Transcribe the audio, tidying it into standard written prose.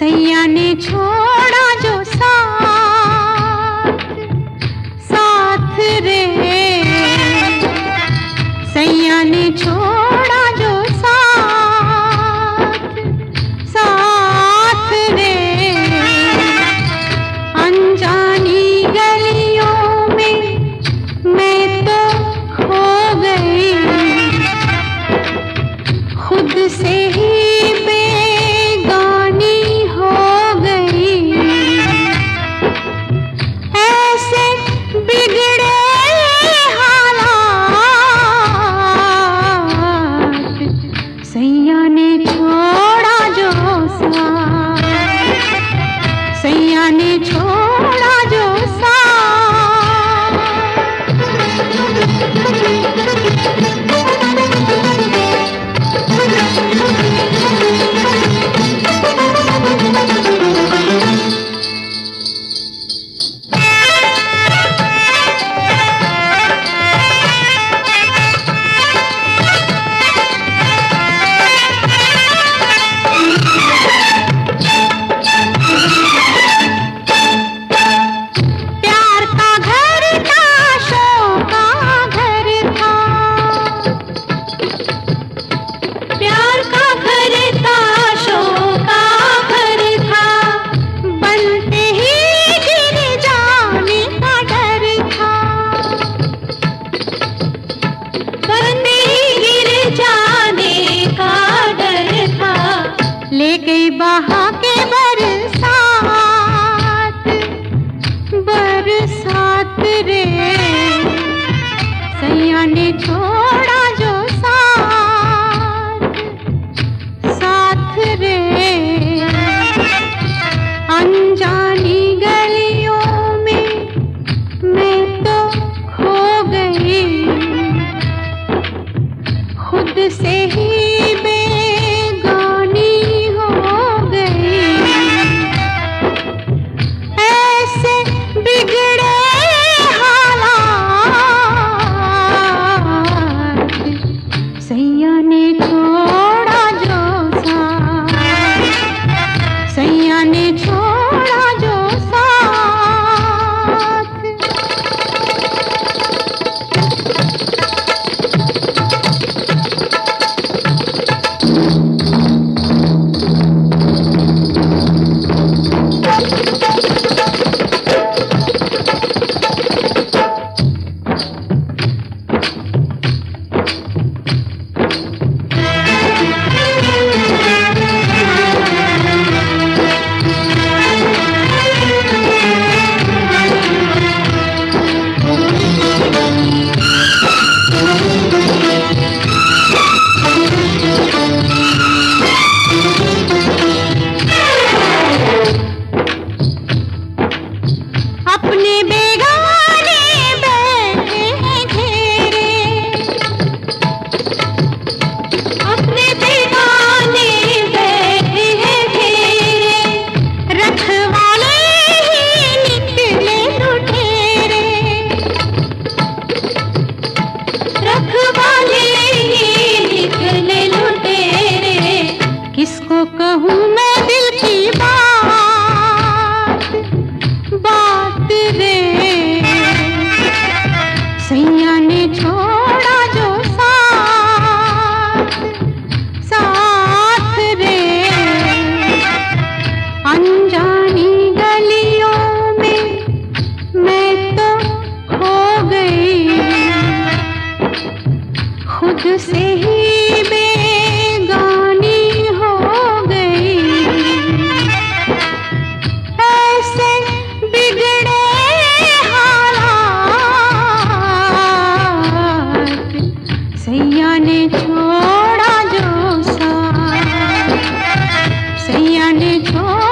सैया ने छोड़ा जो साथ साथ रे, सैया ने छोड़ा जो साथ साथ रे, अनजानी गलियों में मैं तो खो गई, खुद से ही सैया ने छोड़ा जो साथ, सैया ने छोड़ा जो ले गई बहा के बरसात बरसात रे, सैया ने छोड़ा जो साथ साथ रे, अनजानी गलियों में मैं तो खो गई, खुद से ही सैया ने छोड़ा जो साथ, सैया ने छोड़ा जो साथ। अपने बेगाने बैठे हैं घेरे, अपने बेगाने बैठे हैं घेरे, रखवाले ही निकले लुटेरे, रखवाले ही निकले लुटेरे, किसको कहूँ मैं दिल की बात रे, सैया ने छोड़ा जो साथ साथ रे, अनजानी गलियों में मैं तो खो गई, खुद से ही बेगानी हो गई, ऐसे बिगड़े हालात, सैया ने छोड़ा जो साथ, सैया ने छोड़ा